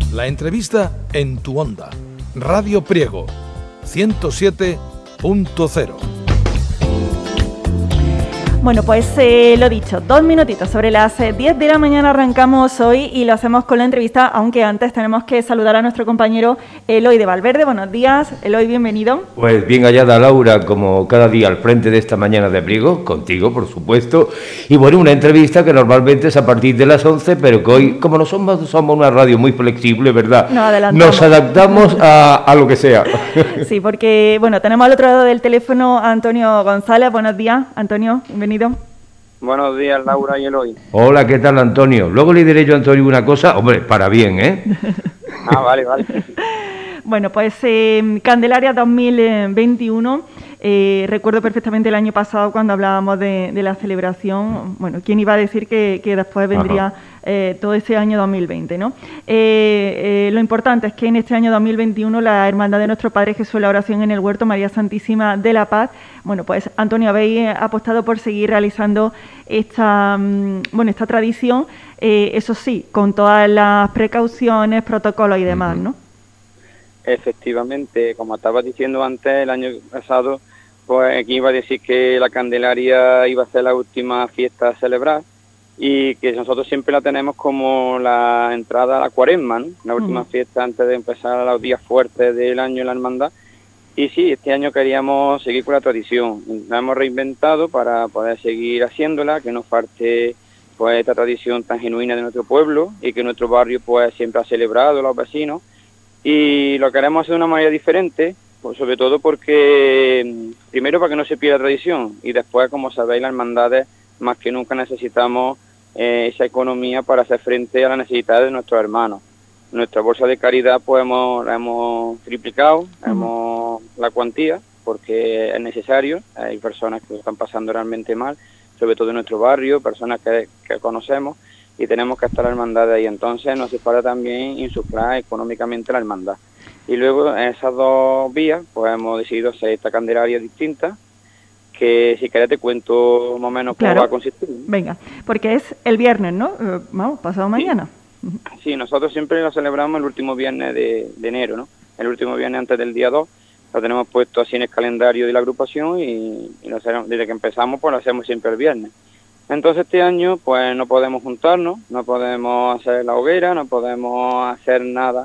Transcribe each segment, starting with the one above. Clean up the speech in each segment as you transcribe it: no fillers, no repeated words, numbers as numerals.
La entrevista en tu onda. Radio Priego 107.0. Bueno, pues lo dicho, 2 minutitos sobre las 10 de la mañana arrancamos hoy y lo hacemos con la entrevista, aunque antes tenemos que saludar a nuestro compañero Eloy de Valverde. Buenos días, Eloy, bienvenido. Pues bien hallada, Laura, como cada día al frente de esta mañana de Priego, contigo, por supuesto. Y bueno, una entrevista que normalmente es a partir de las 11, pero que hoy, como no somos una radio muy flexible, ¿verdad? Nos adaptamos a lo que sea. Sí, porque, bueno, tenemos al otro lado del teléfono a Antonio González. Buenos días, Antonio, bienvenido. Buenos días, Laura y Eloy. Hola, ¿qué tal, Antonio? Luego le diré yo a Antonio una cosa, hombre, para bien, ¿eh? Vale. Bueno, pues Candelaria 2021, recuerdo perfectamente el año pasado cuando hablábamos de la celebración. Bueno, ¿quién iba a decir que después vendría todo ese año 2020, ¿no? Lo importante es que en este año 2021 la Hermandad de Nuestro Padre Jesús de la Oración en el Huerto María Santísima de la Paz, bueno, pues Antonio, habéis apostado por seguir realizando esta tradición, eso sí, con todas las precauciones, protocolos y demás, ¿no? Efectivamente, como estaba diciendo antes, el año pasado, pues aquí iba a decir que la Candelaria iba a ser la última fiesta a celebrar y que nosotros siempre la tenemos como la entrada a la Cuaresma, ¿no? La última fiesta antes de empezar los días fuertes del año en la hermandad. Y sí, este año queríamos seguir con la tradición. La hemos reinventado para poder seguir haciéndola, que no falte pues esta tradición tan genuina de nuestro pueblo y que nuestro barrio pues siempre ha celebrado, los vecinos. Y lo queremos hacer de una manera diferente, pues sobre todo porque, primero, para que no se pierda la tradición, y después, como sabéis, las hermandades más que nunca necesitamos esa economía para hacer frente a las necesidades de nuestros hermanos. Nuestra bolsa de caridad pues la hemos triplicado, la cuantía, porque es necesario. Hay personas que lo están pasando realmente mal, sobre todo en nuestro barrio, personas que conocemos, y tenemos que estar la hermandad de ahí. Entonces nos hace falta también insuflar económicamente la hermandad. Y luego en esas dos vías pues hemos decidido hacer esta Candelaria distinta, que si querés te cuento más o menos cómo va a consistir, ¿no? Venga, porque es el viernes, ¿no? Pasado mañana. Sí, nosotros siempre lo celebramos el último viernes de enero, ¿no? El último viernes antes del día 2, lo tenemos puesto así en el calendario de la agrupación y desde que empezamos pues lo hacemos siempre el viernes. Entonces este año pues no podemos juntarnos, no podemos hacer la hoguera, no podemos hacer nada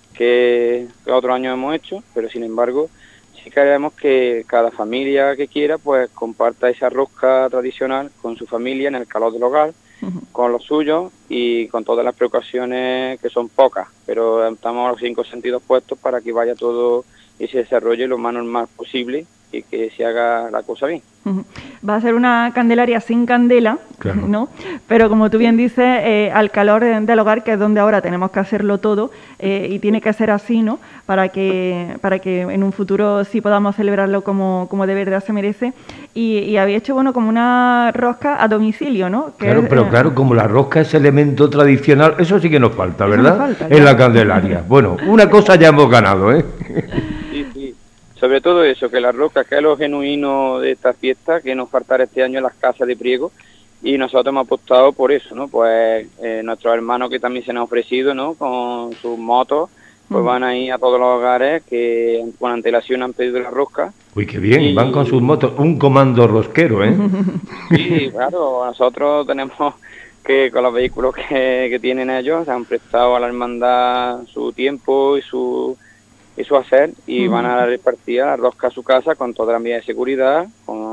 que otros años hemos hecho, pero sin embargo sí queremos que cada familia que quiera pues comparta esa rosca tradicional con su familia en el calor del hogar, con los suyos y con todas las precauciones que son pocas, pero estamos a los 5 sentidos puestos para que vaya todo y se desarrolle lo más normal posible y que se haga la cosa bien. Va a ser una Candelaria sin candela, claro, ¿no? Pero como tú bien dices, al calor del hogar, que es donde ahora tenemos que hacerlo todo, y tiene que ser así, ¿no? Para que en un futuro sí podamos celebrarlo como de verdad se merece. Y había hecho, bueno, como una rosca a domicilio, ¿no? Que claro, pero claro, como la rosca es elemento tradicional, eso sí que nos falta, ¿verdad? En la Candelaria. Bueno, una cosa ya hemos ganado, ¿eh? Sí. Sobre todo eso, que la rosca, que es lo genuino de esta fiesta, que nos faltará este año en las casas de Priego, y nosotros hemos apostado por eso, ¿no? Pues nuestros hermanos que también se han ofrecido, ¿no? Con sus motos, pues van a ir a todos los hogares que con antelación han pedido la rosca. Uy, qué bien, van con sus motos, un comando rosquero, ¿eh? Sí, claro, nosotros tenemos que con los vehículos que tienen ellos, se han prestado a la hermandad su tiempo y su hacer, y van a repartir la rosca a su casa con todas las medidas de seguridad,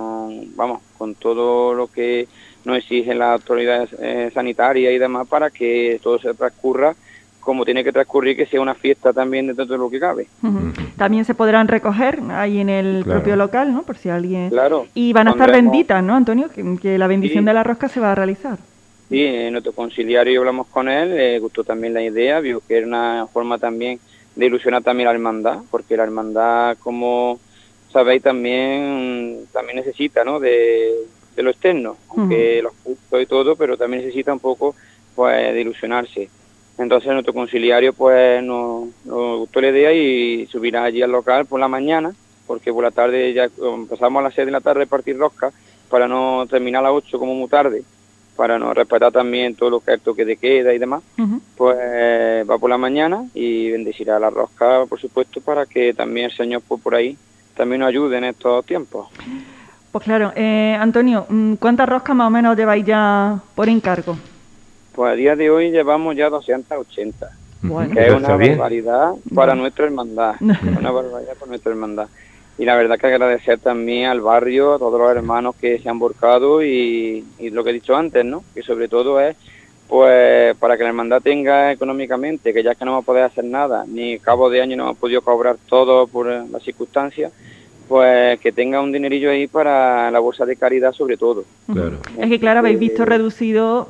con todo lo que nos exigen las autoridades sanitarias y demás, para que todo se transcurra como tiene que transcurrir, que sea una fiesta también de todo lo que cabe. También se podrán recoger ahí en el propio local, ¿no? Por si alguien... Claro. Y van a estar benditas, ¿no, Antonio? Que la bendición de la rosca se va a realizar. Sí, nuestro conciliario hablamos con él, le gustó también la idea, vio que era una forma también de ilusionar también a la hermandad, porque la hermandad, como sabéis, también necesita, ¿no? de lo externo, aunque los cultos y todo, pero también necesita un poco pues de ilusionarse. Entonces nuestro conciliario pues nos gustó la idea y subirá allí al local por la mañana, porque por la tarde ya empezamos a las 6 de la tarde a repartir roscas, para no terminar a las 8 como muy tarde, para no respetar también todo lo que es el toque de queda y demás, pues va por la mañana y bendecirá la rosca, por supuesto, para que también el Señor por ahí también nos ayude en estos tiempos. Pues claro, Antonio, ¿cuántas roscas más o menos lleváis ya por encargo? Pues a día de hoy llevamos ya 280, Bueno. que es una Está bien. barbaridad para nuestra hermandad, una barbaridad para nuestra hermandad. Y la verdad que agradecer también al barrio, a todos los hermanos que se han volcado y lo que he dicho antes, ¿no? Que sobre todo es pues para que la hermandad tenga económicamente, que ya que no vamos a poder hacer nada, ni cabo de año no hemos podido cobrar todo por las circunstancias, pues que tenga un dinerillo ahí para la bolsa de caridad sobre todo. Claro. Es que claro, habéis visto reducido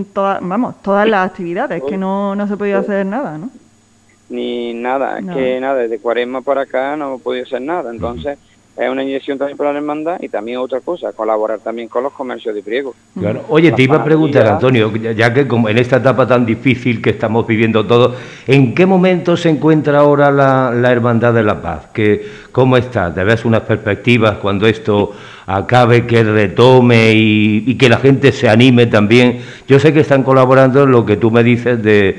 todas las actividades, que no se podía hacer nada, ¿no? Ni nada, es No. que nada, desde Cuaresma para acá no hemos podido hacer nada, entonces es una inyección también para la hermandad y también otra cosa, colaborar también con los comercios de Priego. Claro. Oye, te iba a preguntar, Antonio, ya que como en esta etapa tan difícil que estamos viviendo todos, ¿en qué momento se encuentra ahora la Hermandad de la Paz? ¿Cómo está? ¿Te ves unas perspectivas cuando esto acabe, que retome y que la gente se anime también? Yo sé que están colaborando en lo que tú me dices de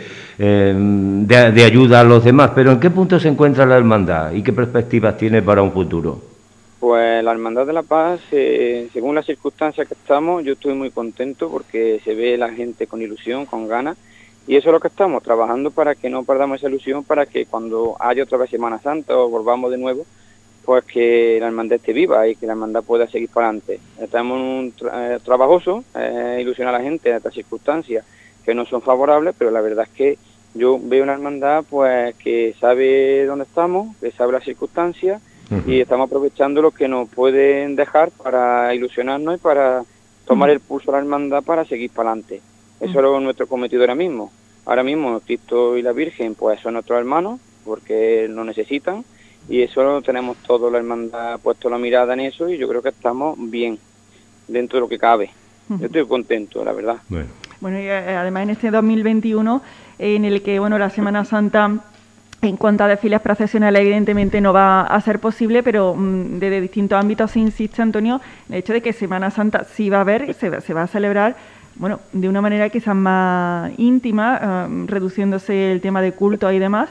ayuda a los demás, pero ¿en qué punto se encuentra la Hermandad y qué perspectivas tiene para un futuro? Pues la Hermandad de la Paz, según las circunstancias que estamos, yo estoy muy contento porque se ve la gente con ilusión, con ganas, y eso es lo que estamos, trabajando para que no perdamos esa ilusión, para que cuando haya otra vez Semana Santa o volvamos de nuevo, pues que la hermandad esté viva y que la hermandad pueda seguir para adelante. Estamos en un trabajoso, ilusionar a la gente en estas circunstancias que no son favorables, pero la verdad es que yo veo una hermandad pues que sabe dónde estamos, que sabe las circunstancias, y estamos aprovechando lo que nos pueden dejar para ilusionarnos y para tomar el pulso a la hermandad para seguir para adelante. Eso es nuestro cometido ahora mismo. Ahora mismo Cristo y la Virgen pues son nuestros hermanos porque nos necesitan y eso tenemos toda la hermandad puesto la mirada en eso y yo creo que estamos bien dentro de lo que cabe. Yo estoy contento, la verdad. Bueno, y además en este 2021 en el que bueno la Semana Santa en cuanto a desfiles procesionales, evidentemente no va a ser posible, pero desde distintos ámbitos se insiste, Antonio, en el hecho de que Semana Santa sí va a haber, se va a celebrar, bueno, de una manera quizás más íntima, reduciéndose el tema de culto y demás,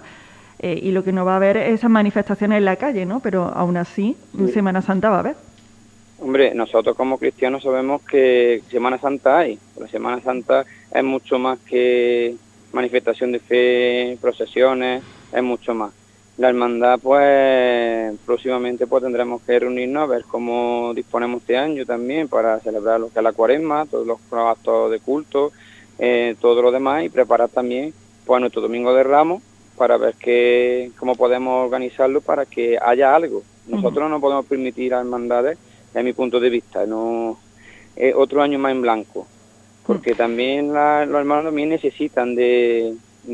y lo que no va a haber es esas manifestaciones en la calle, ¿no? Pero aún así, Semana Santa va a haber. Hombre, nosotros como cristianos sabemos que Semana Santa hay. La Semana Santa es mucho más que manifestación de fe, procesiones, es mucho más. La hermandad, pues, próximamente pues tendremos que reunirnos a ver cómo disponemos este año también para celebrar lo que es la Cuaresma, todos los actos de culto, todo lo demás y preparar también pues nuestro Domingo de Ramos para ver cómo podemos organizarlo para que haya algo. Nosotros no podemos permitir a hermandades, desde mi punto de vista, no otro año más en blanco, porque también los hermanos también necesitan de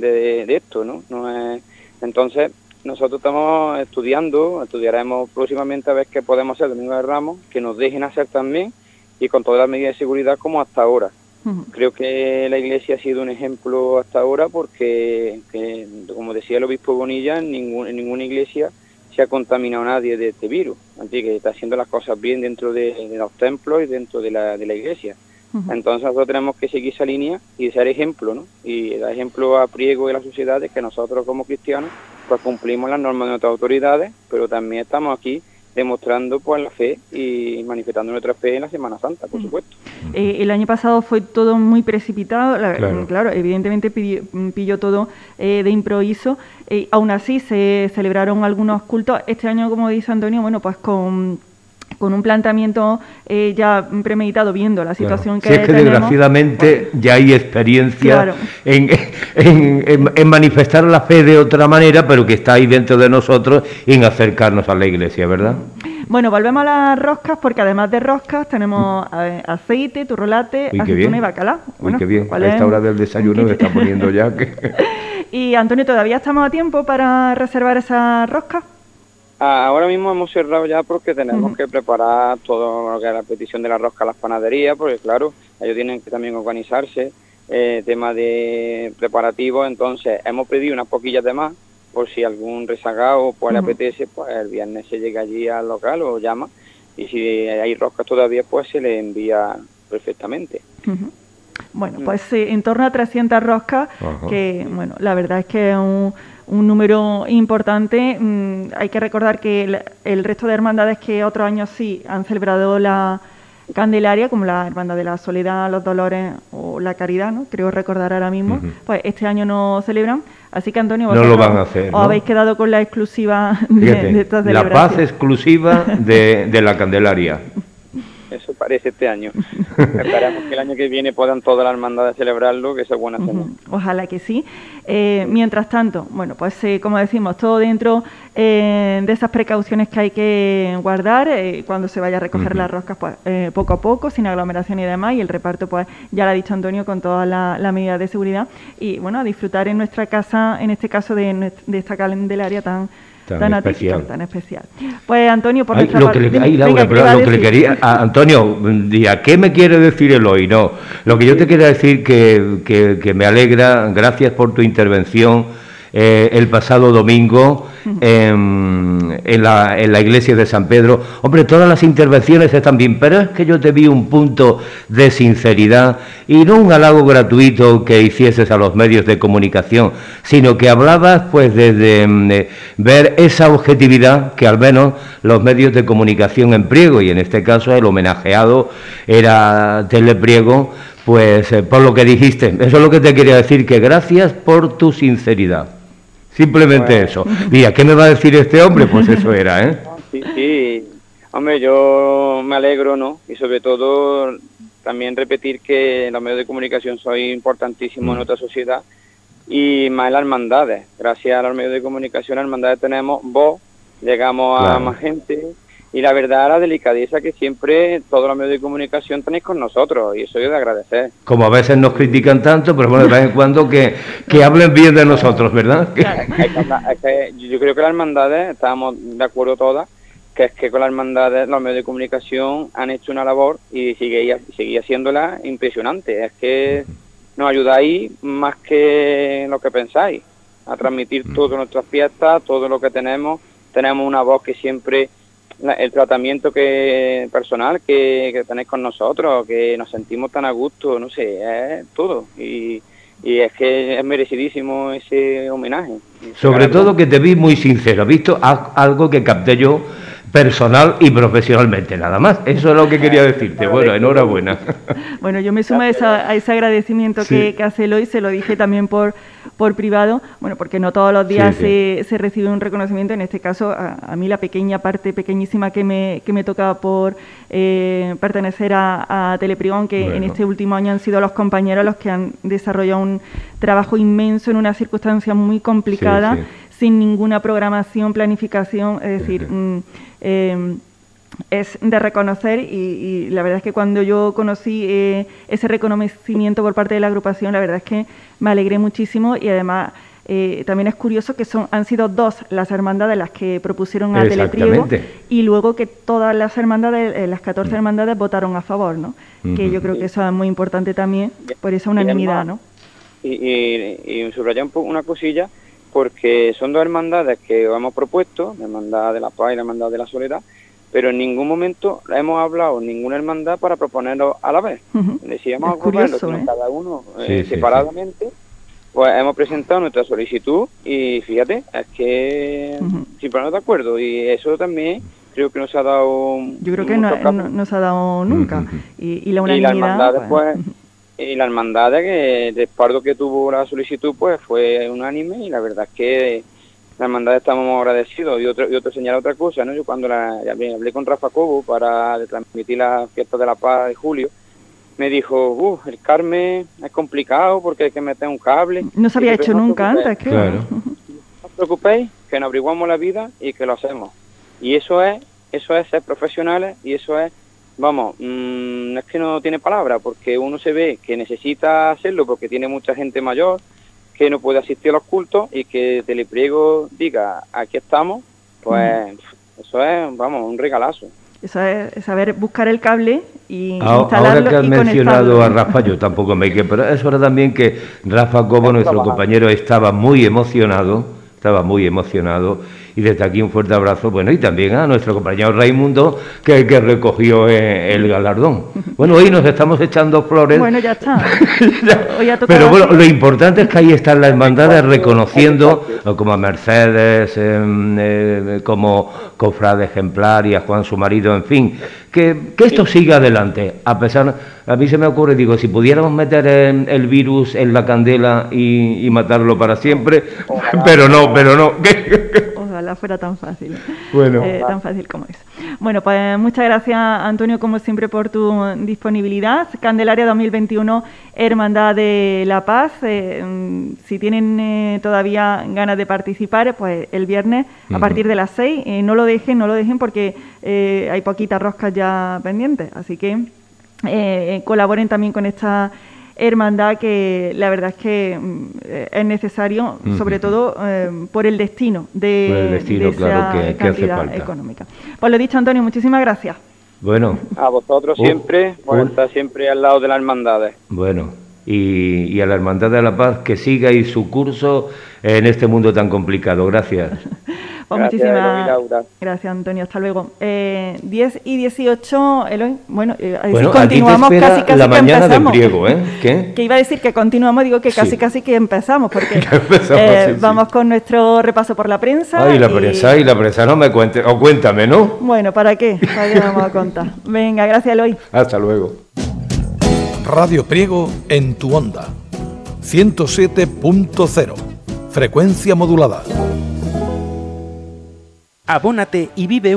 esto, ¿no? Entonces, nosotros estamos estudiaremos próximamente a ver qué podemos hacer el Domingo de Ramos, que nos dejen hacer también y con todas las medidas de seguridad como hasta ahora. Creo que la Iglesia ha sido un ejemplo hasta ahora porque, como decía el obispo Bonilla, en ninguna iglesia se ha contaminado nadie de este virus. Así que está haciendo las cosas bien dentro de los templos y dentro de la Iglesia. Entonces nosotros tenemos que seguir esa línea y ser ejemplo, ¿no? Y dar ejemplo a Priego y a la sociedad de que nosotros como cristianos pues cumplimos las normas de nuestras autoridades, pero también estamos aquí demostrando pues la fe y manifestando nuestra fe en la Semana Santa, por supuesto. El año pasado fue todo muy precipitado, claro evidentemente pilló todo de improviso, aún así se celebraron algunos cultos. Este año, como dice Antonio, bueno, pues con un planteamiento ya premeditado, viendo la situación que tenemos. Desgraciadamente ya hay experiencia en manifestar la fe de otra manera, pero que está ahí dentro de nosotros en acercarnos a la Iglesia, ¿verdad? Bueno, volvemos a las roscas, porque además de roscas tenemos aceite, turrolate, aceituna y bacalao. Bueno, qué bien, a esta hora del desayuno me está poniendo ya que... Y Antonio, ¿todavía estamos a tiempo para reservar esas roscas? Ahora mismo hemos cerrado ya porque tenemos que preparar todo lo que es la petición de la rosca a las panaderías, porque claro, ellos tienen que también organizarse, tema de preparativos, entonces hemos pedido unas poquillas de más, por si algún rezagado pues le apetece, pues el viernes se llega allí al local o llama, y si hay roscas todavía pues se le envía perfectamente. Bueno, pues en torno a 300 roscas, que bueno, la verdad es que es un número importante. Hay que recordar que el resto de hermandades que otros años sí han celebrado la Candelaria, como la Hermandad de la Soledad, los Dolores o la Caridad, ¿no? Creo recordar ahora mismo, pues este año no celebran. Así que, Antonio, no lo van a hacer, ¿no? Os habéis quedado con la exclusiva de esta celebración. La paz exclusiva de la Candelaria. Eso parece este año. Esperamos que el año que viene puedan todas las hermandades celebrarlo, que eso es buena señal. Ojalá que sí. Mientras tanto, bueno, pues como decimos, todo dentro de esas precauciones que hay que guardar cuando se vaya a recoger las roscas, pues poco a poco, sin aglomeración y demás, y el reparto, pues ya lo ha dicho Antonio, con todas las medidas de seguridad, y bueno, a disfrutar en nuestra casa, en este caso de esta Candelaria tan especial. Tan especial. Pues Antonio, por nuestra parte... Laura, pero lo que le quería... Antonio, ¿qué me quiere decir el hoy? No, lo que yo te quería decir que me alegra, gracias por tu intervención el pasado domingo en la iglesia de San Pedro. Hombre, todas las intervenciones están bien, pero es que yo te vi un punto de sinceridad y no un halago gratuito que hicieses a los medios de comunicación, sino que hablabas pues desde ver esa objetividad que al menos los medios de comunicación en Priego, y en este caso el homenajeado era Telepriego, pues por lo que dijiste. Eso es lo que te quería decir, que gracias por tu sinceridad. Simplemente eso. ¿Y a qué me va a decir este hombre? Pues eso era, ¿eh? Sí. Hombre, yo me alegro, ¿no? Y sobre todo también repetir que los medios de comunicación son importantísimos en nuestra sociedad y más en las hermandades. Gracias a los medios de comunicación, las hermandades tenemos voz, llegamos a más gente. Y la verdad, la delicadeza que siempre todos los medios de comunicación tenéis con nosotros, y eso es de agradecer. Como a veces nos critican tanto, pero bueno, de vez en cuando que hablen bien de nosotros, ¿verdad? Yo creo que las hermandades, estábamos de acuerdo todas, que es que con las hermandades los medios de comunicación han hecho una labor y sigue haciéndola impresionante. Es que nos ayudáis más que lo que pensáis, a transmitir todas nuestras fiestas, todo lo que tenemos. Tenemos una voz que siempre... el tratamiento personal que tenéis con nosotros, que nos sentimos tan a gusto, no sé, es todo. Y es que es merecidísimo ese homenaje. Sobre todo que te vi muy sincero, visto algo que capté yo personal y profesionalmente, nada más. Eso es lo que quería decirte. Bueno, enhorabuena. Bueno, yo me sumo a ese agradecimiento que hace Eloy, se lo dije también por privado, bueno, porque no todos los días se recibe un reconocimiento. En este caso, a mí la pequeñísima que me toca por pertenecer a Telepriego, aunque en este último año han sido los compañeros los que han desarrollado un trabajo inmenso en una circunstancia muy complicada, sin ninguna programación, planificación, es decir, es de reconocer y la verdad es que cuando yo conocí ese reconocimiento por parte de la agrupación, la verdad es que me alegré muchísimo y además también es curioso que han sido 2 las hermandades las que propusieron a Telepriego y luego que todas las hermandades, las 14 hermandades votaron a favor, ¿no? Que yo creo que eso es muy importante también por esa unanimidad, ¿no? Y subrayar una cosilla, porque son 2 hermandades que hemos propuesto, la Hermandad de la Paz y la Hermandad de la Soledad, pero en ningún momento hemos hablado ninguna hermandad para proponerlo a la vez. Decíamos proponerlo, sino cada uno separadamente, pues hemos presentado nuestra solicitud y fíjate, es que sin ponernos de acuerdo, y eso también creo que nos ha dado... Yo creo que no se ha dado nunca. Y la unanimidad... Y la hermandad que el respaldo que tuvo la solicitud pues fue unánime y la verdad es que la hermandad estamos agradecidos. Y otro señala otra cosa, ¿no? Yo cuando hablé con Rafa Cobo para transmitir las fiestas de la Paz de julio, me dijo, el Carmen es complicado porque hay que meter un cable. No se había hecho nunca antes, claro. No os preocupéis, que nos averiguamos la vida y que lo hacemos. Y eso es ser profesionales y eso es... Vamos, es que no tiene palabra, porque uno se ve que necesita hacerlo porque tiene mucha gente mayor que no puede asistir a los cultos y que Telepriego diga, aquí estamos, pues eso es, vamos, un regalazo. Eso es saber buscar el cable y instalarlo. Ahora que has mencionado a Rafa, yo tampoco me quedé, pero es hora también que Rafa Cobo, nuestro compañero, estaba muy emocionado y desde aquí un fuerte abrazo, bueno, y también a nuestro compañero Raimundo, que recogió el galardón. Bueno, hoy nos estamos echando flores. Bueno, ya está. Pero bueno, lo importante es que ahí están las hermandades reconociendo, como a Mercedes, como Cofrade Ejemplar y a Juan su marido, en fin, que esto siga adelante. A mí se me ocurre, digo, si pudiéramos meter el virus en la candela y matarlo para siempre, pero no. Ojalá fuera tan fácil. Bueno. Tan fácil como es. Bueno, pues muchas gracias, Antonio, como siempre, por tu disponibilidad. Candelaria 2021, Hermandad de la Paz. Si tienen todavía ganas de participar, pues el viernes a partir de las 6, no lo dejen porque hay poquitas roscas ya pendientes. Así que colaboren también con esta hermandad, que la verdad es que es necesario, sobre todo por el destino de esa claro, que cantidad hace falta. económica. Pues lo dicho, Antonio, muchísimas gracias. Bueno. A vosotros siempre, por estar siempre al lado de las hermandades. Bueno, y a la Hermandad de la Paz que siga y su curso en este mundo tan complicado. Gracias. Pues muchísimas gracias, Antonio. Hasta luego. 10 y 18, Eloy. Bueno, continuamos casi la que mañana empezamos. del Priego, ¿eh? ¿Qué? Que iba a decir que continuamos, digo que casi que empezamos, porque sí. vamos con nuestro repaso por la prensa. La prensa no me cuente, o cuéntame, ¿no? Bueno, ¿para qué? ¿Para qué vamos a contar? Venga, gracias, Eloy. Hasta luego. Radio Priego en tu onda. 107.0. Frecuencia modulada. Abónate y vive